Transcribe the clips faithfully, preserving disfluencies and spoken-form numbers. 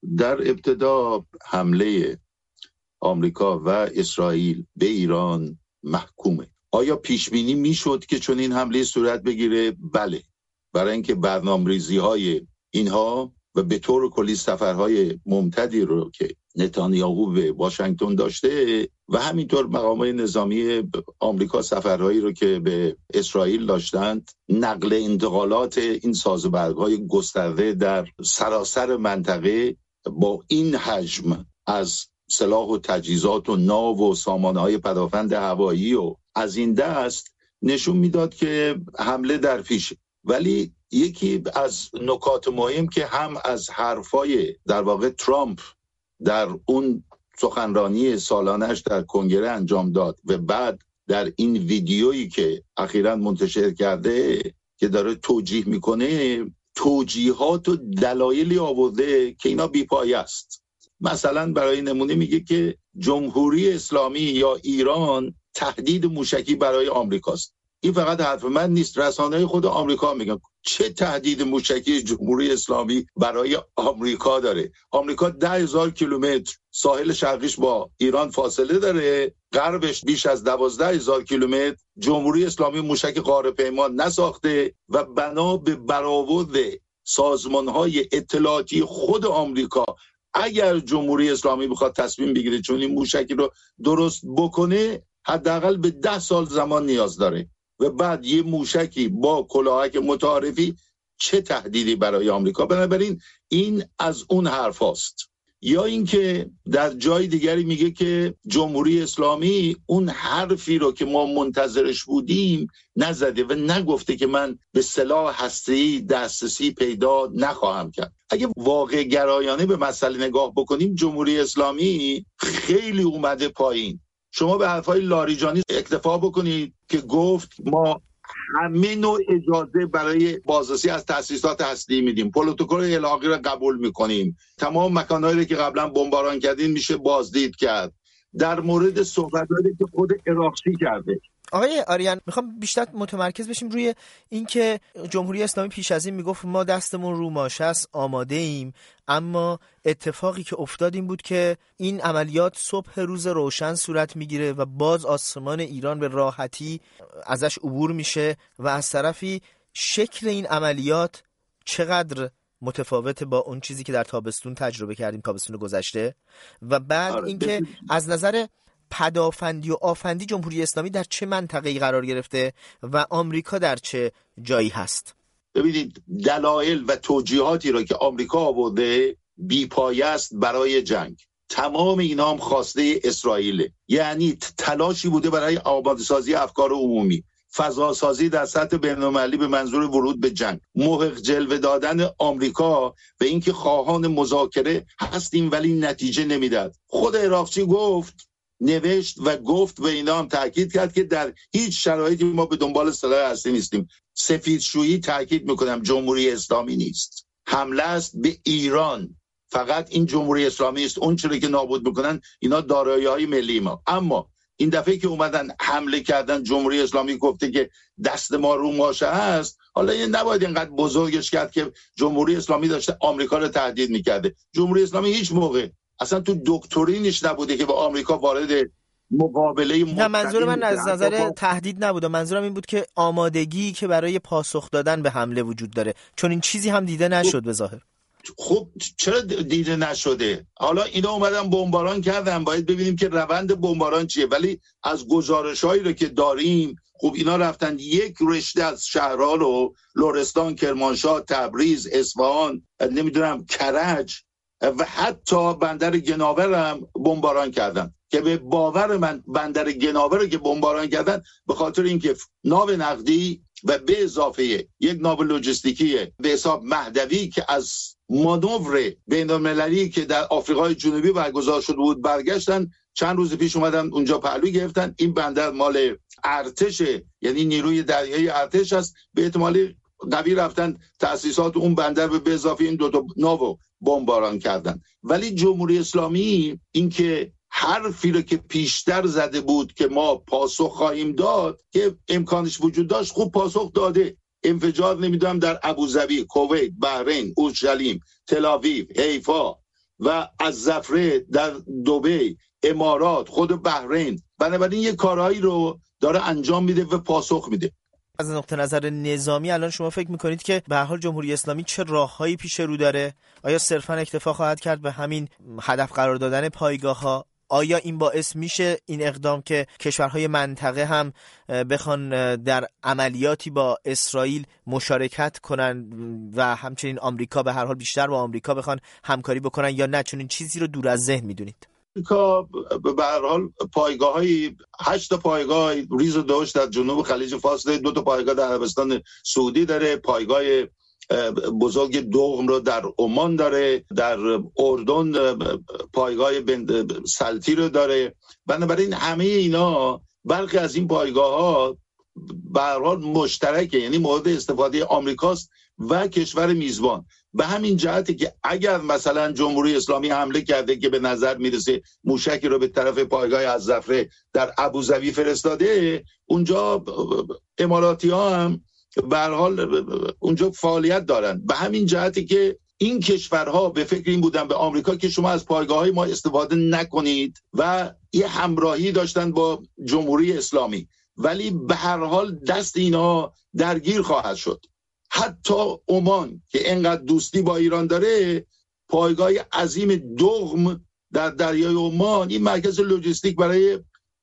در ابتدا حمله آمریکا و اسرائیل به ایران محکومه. آیا پیش بینی میشد که چون این حمله صورت بگیره؟ بله، برای اینکه برنامه‌ریزی های اینها و به طور کلی سفرهای ممتدی رو که نتانیاهو به واشنگتن داشته و همینطور مقامات نظامی آمریکا سفرهایی رو که به اسرائیل داشتند، نقل انتقالات این سازوکارهای گسترده در سراسر منطقه با این حجم از سلاح و تجهیزات و ناو و سامانه‌های پدافند هوایی و از این دست نشون میداد که حمله در پیشه. ولی یکی از نکات مهم که هم از حرفای در واقع ترامپ در اون سخنرانی سالانش در کنگره انجام داد و بعد در این ویدیویی که اخیراً منتشر کرده که داره توجیه میکنه، توجیهات و دلایلی آورده که اینا بی‌پایه است. مثلا برای نمونه میگه که جمهوری اسلامی یا ایران تهدید موشکی برای آمریکاست. این فقط حرف من نیست، رسانه‌های خود آمریکا میگن چه تهدید موشکی جمهوری اسلامی برای آمریکا داره. آمریکا ده هزار کیلومتر ساحل شرقیش با ایران فاصله داره، غربش بیش از دوازده هزار کیلومتر. جمهوری اسلامی موشک قاره پیمان نساخته و بنا به برآورد سازمان‌های اطلاعاتی خود آمریکا اگر جمهوری اسلامی بخواد تصمیم بگیره چون این موشکی رو درست بکنه، حداقل به ده سال زمان نیاز داره و بعد یه موشکی با کلاهک متعارفی چه تهدیدی برای آمریکا. بنابراین این از اون حرف هاست. یا اینکه در جای دیگری میگه که جمهوری اسلامی اون حرفی رو که ما منتظرش بودیم نزده و نگفته که من به سلاح هسته‌ای دسترسی پیدا نخواهم کرد. اگه واقع گرایانه به مسئله نگاه بکنیم، جمهوری اسلامی خیلی اومده پایین. شما به حرفای لاریجانی اکتفا بکنید که گفت ما همه نوع اجازه برای بازرسی از تأسیسات هسته‌ای میدیم، پروتکل الحاقی رو قبول میکنیم، تمام مکانهایی که قبلا بمباران کردین میشه بازدید کرد. در مورد صحبتایی که خود عراقچی کرده. آقای آریان، میخوام بیشتر متمرکز بشیم روی اینکه جمهوری اسلامی پیش از این میگفت ما دستمون رو ماشه است، آماده ایم، اما اتفاقی که افتاد این بود که این عملیات صبح روز روشن صورت میگیره و باز آسمان ایران به راحتی ازش عبور میشه و از طرفی شکل این عملیات چقدر متفاوته با اون چیزی که در تابستون تجربه کردیم، تابستون گذشته. و بعد آره اینکه از نظر پدافندی و آفندی جمهوری اسلامی در چه منطقه‌ای قرار گرفته و آمریکا در چه جایی هست. ببینید دلایل و توجیهاتی رو که آمریکا آورده بی‌پایه است برای جنگ. تمام اینا هم خواسته اسرائیل، یعنی تلاشی بوده برای آماده سازی افکار عمومی، فضا سازی در سطح بین‌المللی به منظور ورود به جنگ، محق جلوه دادن آمریکا و اینکه خواهان مذاکره هستیم ولی نتیجه نمیداد. خود عراقچی گفت، نوشت و گفت و اینا هم تاکید کرد که در هیچ شرایطی ما به دنبال سلاح هسته نیستیم. سفیدشویی تاکید میکنم جمهوری اسلامی نیست، حمله است به ایران. فقط این جمهوری اسلامی است اون چیزی که نابود میکنن اینا دارایی‌های ملی ما. اما این دفعه که اومدن حمله کردن، جمهوری اسلامی گفته که دست ما رو ماشه است. حالا این نباید اینقدر بزرگش کرد که جمهوری اسلامی داشته آمریکا رو تهدید میکرده. جمهوری اسلامی هیچ موقع اصلا تو دکترینش نبوده که با آمریکا وارد مقابله. نه، منظور من از نظر تهدید نبوده، منظورم این بود که آمادگی که برای پاسخ دادن به حمله وجود داره، چون این چیزی هم دیده نشد به ظاهر. خب چرا دیده نشده؟ حالا اینا اومدن بمباران کردن، باید ببینیم که روند بمباران چیه. ولی از گزارش‌هایی رو که داریم، خب اینا رفتن یک رشته از شهرها رو، لرستان، کرمانشاه، تبریز، اصفهان، نمیدونم کرج و حتی بندر گناور هم بمباران کردن که به باور من بندر گناور رو که بمباران کردن به خاطر اینکه ناو نقدی و به اضافه یک ناو لوجستیکی به حساب مهدوی که از مانور بین‌المللی که در آفریقای جنوبی برگزار شده بود برگشتن، چند روز پیش اومدن اونجا پهلو گرفتن. این بندر مال ارتش، یعنی نیروی دریایی ارتش است، به احتمال قوی رفتن تأسیسات اون بندر به اضافه این دو تا ناو بمباران کردن. ولی جمهوری اسلامی این که حرفی رو که پیشتر زده بود که ما پاسخ خواهیم داد که امکانش وجود داشت، خوب پاسخ داده. انفجار نمیدونم در ابوظبی، کویت، بحرین، اورشلیم، تل آویو، حیفا، و الزفره در دبی، امارات، خود بحرین. بنابراین یه کارهایی رو داره انجام میده و پاسخ میده. از نقطه نظر نظامی الان شما فکر میکنید که به هر حال جمهوری اسلامی چه راههایی پیش رو داره؟ آیا صرفا اکتفا خواهد کرد به همین هدف قرار دادن پایگاه‌ها؟ آیا این باعث میشه این اقدام که کشورهای منطقه هم بخوان در عملیاتی با اسرائیل مشارکت کنن و همچنین آمریکا به هر حال بیشتر با آمریکا بخوان همکاری بکنن، یا نه چون این چیزی رو دور از ذهن میدونید؟ آمریکا به هر حال پایگاه‌های هشت تا پایگاه ریز و دوش در جنوب خلیج فارس داره، دو تا پایگاه در عربستان سعودی داره، پایگاه بزرگ دوم رو در عمان داره، در اردن پایگاه سلطی رو داره. بنابراین همه اینا برخی از این پایگاه‌ها به هر حال مشترکه، یعنی مورد استفاده آمریکاست و کشور میزبان. به همین جهته که اگر مثلا جمهوری اسلامی حمله کرده که به نظر میرسه موشکی رو به طرف پایگاه الزفره در ابوظبی فرستاده، اونجا اماراتی ها هم به هر حال اونجا فعالیت دارن. به همین جهته که این کشورها به فکر این بودن به آمریکا که شما از پایگاه‌های ما استفاده نکنید و یه همراهی داشتن با جمهوری اسلامی، ولی به هر حال دست اینا درگیر خواهد شد. حتی عمان که اینقدر دوستی با ایران داره، پایگاه عظیم دغم در دریای عمان این مرکز لوجستیک برای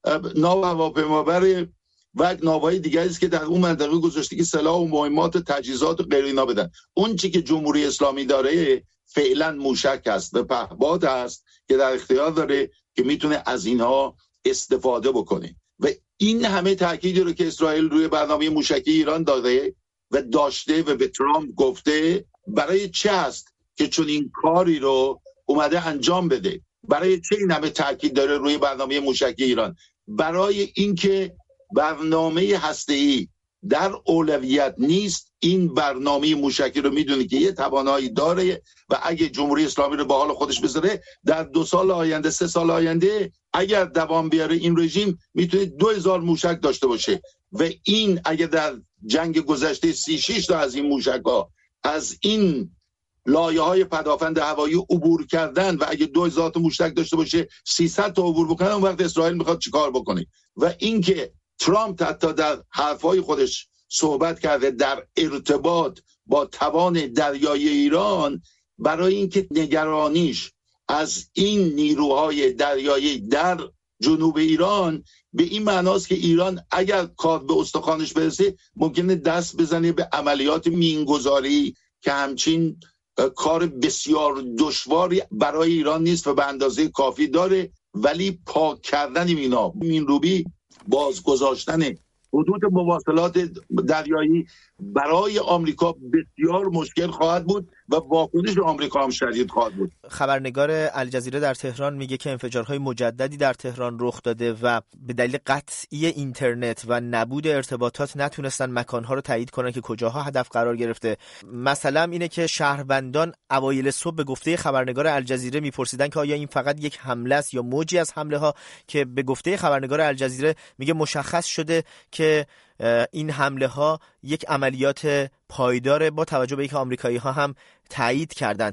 ناو هواپیمابر و ناوهای دیگری است که در اون منطقه گذاشته که سلاح و مهمات و تجهیزات و غیر اینا بدن. اون چی که جمهوری اسلامی داره فعلا موشک است و پهپاد است که در اختیار داره که میتونه از اینها استفاده بکنه. و این همه تاکیدی رو که اسرائیل روی برنامه موشکی ایران داده و داشته و به ترامپ گفته، برای چه هست که چون این کاری رو اومده انجام بده؟ برای چه این همه تاکید داره روی برنامه موشکی ایران؟ برای اینکه برنامه هسته‌ای در اولویت نیست. این برنامه موشکی رو میدونه که یه توانایی داره و اگه جمهوری اسلامی رو به حال خودش بذاره در دو سال آینده، سه سال آینده اگر دوام بیاره این رژیم میتونه دو هزار موشک داشته باشه. و این اگه در جنگ گذشته سی و شش تا از این موشک‌ها از این لایه‌های پدافند هوایی عبور کردن و اگه دو هزار تا موشک داشته باشه سیصد تا عبور بکنه، اون وقت اسرائیل میخواد چیکار بکنه؟ و اینکه ترامپ حتی در حرفای خودش صحبت کرده در ارتباط با توان دریایی ایران، برای اینکه نگرانیش از این نیروهای دریایی در جنوب ایران به این معناست که ایران اگر کار به استخوانش برسه ممکنه دست بزنه به عملیات مینگذاری که همچین کار بسیار دشواری برای ایران نیست و به اندازه کافی داره، ولی پاک کردن مینا مینروبی، بازگذاشتن حدود مواصلات دریایی برای آمریکا بسیار مشکل خواهد بود و واکنش آمریکا هم شدید خواهد بود. خبرنگار الجزیره در تهران میگه که انفجارهای مجددی در تهران رخ داده و به دلیل قطعی اینترنت و نبود ارتباطات نتونستن مکانها رو تایید کنن که کجاها هدف قرار گرفته. مثلا اینه که شهروندان اوایل صبح به گفته خبرنگار الجزیره میپرسیدن که آیا این فقط یک حمله است یا موجی از حمله ها، که به گفته خبرنگار الجزیره میگه مشخص شده که این حمله ها یک عملیات پایدار با توجه به اینکه آمریکایی ها هم تایید کردن.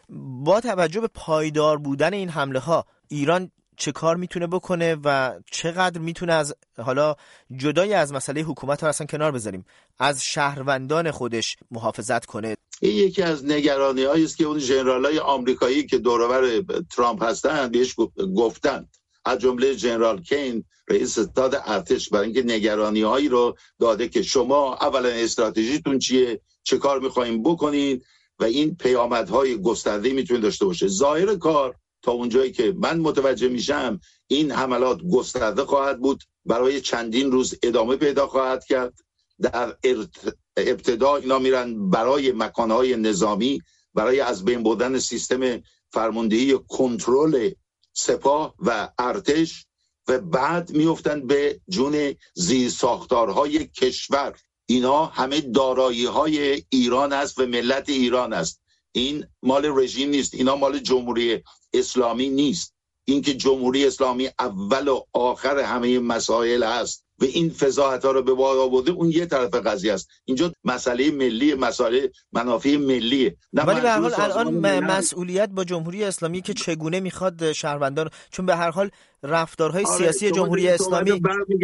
با توجه به پایدار بودن این حمله ها ایران چه کار میتونه بکنه و چقدر میتونه از حالا جدای از مسئله حکومت ها اصلا کنار بذاریم از شهروندان خودش محافظت کنه؟ این یکی از نگرانی هایی است که اون ژنرالای آمریکایی که دور و بر ترامپ هستن بهش گفتن، از جمله جنرال کین رئیس ستاد ارتش، برای اینکه نگرانی هایی رو داده که شما اولا استراتژیتون چیه، چه کار میخوایم بکنین و این پیامدهای گسترده میتونه داشته باشه. ظاهر کار تا اونجایی که من متوجه میشم این حملات گسترده خواهد بود، برای چندین روز ادامه پیدا خواهد کرد. در ابتدا اینا میرن برای مکانهای نظامی، برای از بین بردن سیستم فرماندهی کنترل سپاه و ارتش و بعد میافتن به جون زیرساختارهای کشور. اینا همه دارایی‌های ایران است و ملت ایران است. این مال رژیم نیست، اینا مال جمهوری اسلامی نیست. اینکه جمهوری اسلامی اول و آخر همه مسائل هست و این فضاحت ها رو به بار آورده، اون یه طرف قضیه است. اینجا مسئله ملی، مسئله منافع ملیه. ولی به هر حال الان مسئولیت با جمهوری اسلامی که چگونه میخواد شهروندان، چون به هر حال رفتارهای آره، سیاسی جمهوری اسلامی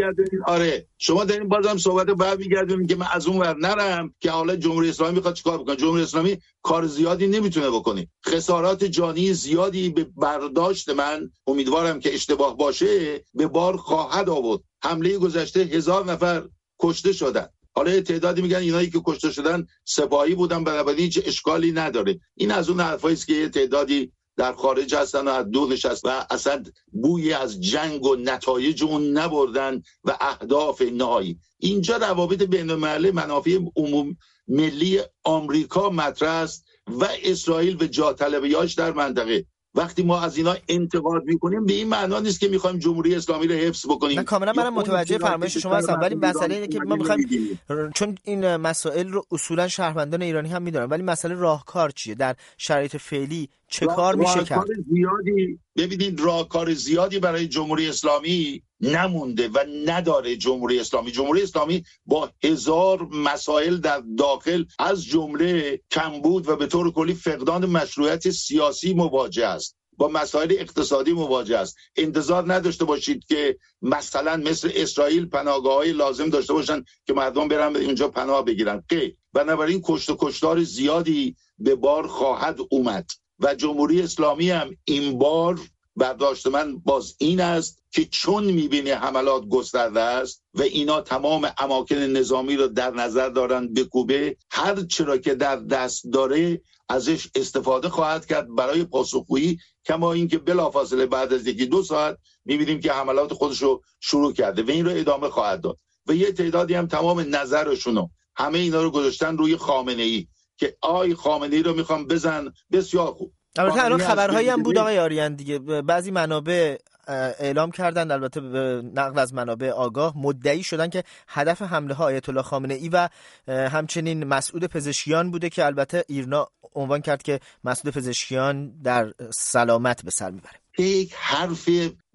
آره شما دارین بازم صحبت برمیگردونید که من از اون ور نرم که حالا جمهوری اسلامی میخواد چیکار بکنه. جمهوری اسلامی کار زیادی نمیتونه بکنه، خسارات جانی زیادی به برداشت من، امیدوارم که اشتباه باشه، به بار خواهد آورد. حمله گذشته هزار نفر کشته شدن، حالا تعدادی میگن اینایی که کشته شدن سپاهی بودن، بنابراین هیچ اشکالی نداره. این از اون حرفایی است که یه تعدادی در خارج هستن و از دور نشست و اصلا بوی از جنگ و نتایج اون نبردن و اهداف نهایی. اینجا روابط بین‌المللی، منافع عموم ملی آمریکا مطرح است و اسرائیل و جا طلبیاش در منطقه. وقتی ما از اینا انتقاد میکنیم به این معنا نیست که میخوایم جمهوری اسلامی رو حفظ بکنیم. نه کاملا منم متوجه فرمایش شما هستم، ولی مسئله اینه که ما میخوایم، چون این مسائل رو اصولا شهروندان ایرانی هم میدونن، ولی مسئله راهکار چیه در شرایط فعلی، چه را... کار میشه کرد؟ زیادی ببینید راهکار زیادی برای جمهوری اسلامی نمونده و نداره. جمهوری اسلامی جمهوری اسلامی با هزار مسائل در داخل از جمله کمبود و به طور کلی فقدان مشروعیت سیاسی مواجه است، با مسائل اقتصادی مواجه است. انتظار نداشته باشید که مثلا مثل اسرائیل پناهگاه‌های لازم داشته باشن که مردم برن اونجا پناه بگیرن. غیر. بنابراین کشت و کشتار زیادی به بار خواهد اومد و جمهوری اسلامی هم این بار برداشت من باز این است که چون میبینه حملات گسترده است و اینا تمام اماکن نظامی رو در نظر دارن بکوبه، هر چرا که در دست داره ازش استفاده خواهد کرد برای پاسخگویی، کما اینکه بلافاصله بعد از یکی دو ساعت میبینیم که حملات خودش رو شروع کرده و این رو ادامه خواهد داد. و یه تعدادی هم تمام نظرشونو همه اینا رو گذاشتن روی خامنه‌ای که آی خامنه‌ای رو میخوام بزن. بسیار خوب. البته الان خبرهایی هم بود آقای آریان دیگه، بعضی منابع اعلام کردن، البته به نقل از منابع آگاه مدعی شدن که هدف حمله ها آیت الله خامنه‌ای و همچنین مسعود پزشکیان بوده که البته ایرنا عنوان کرد که مسعود پزشکیان در سلامت به سر میبره. یک حرف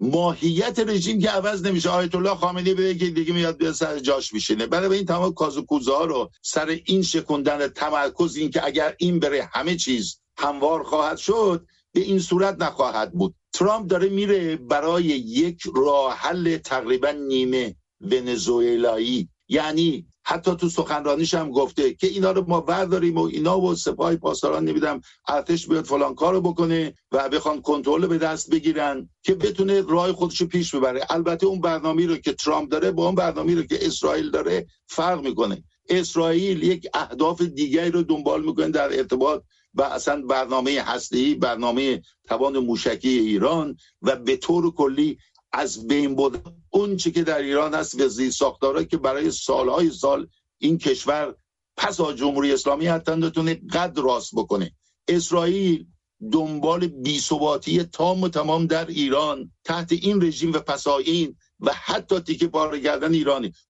ماهیت رژیم که عوض نمیشه. آیت الله خامنه‌ای به یکی دیگه میاد به سر جاش میشینه. برای این تمام کاز و کوزه ها رو سر این شکوندن تمرکز، این که اگر این بره همه چیز هموار خواهد شد، به این صورت نخواهد بود. ترامپ داره میره برای یک راه حل تقریبا نیمه ونزوئلایی، یعنی حتی تو سخنرانیش هم گفته که اینا رو ما برداریم و اینا و سپاه پاسداران نمیدم ارتش بیاد فلان کارو بکنه و بخوان کنترل به دست بگیرن که بتونه راه خودشو پیش ببره. البته اون برنامه‌ای رو که ترامپ داره با اون برنامه‌ای رو که اسرائیل داره فرق میکنه. اسرائیل یک اهداف دیگری رو دنبال میکنه در ارتباط و اصلا برنامه هسته‌ای، برنامه توان موشکی ایران و به طور کلی از بین بردن اون چی که در ایران هست و زیر ساختارهایی که برای سالهای سال این کشور پس از جمهوری اسلامی حتی نتونه قد راست بکنه. اسرائیل دنبال بی‌ثباتی تام و تمام در ایران تحت این رژیم و پسای این و حتی تیکه پاره کردن ایرانی.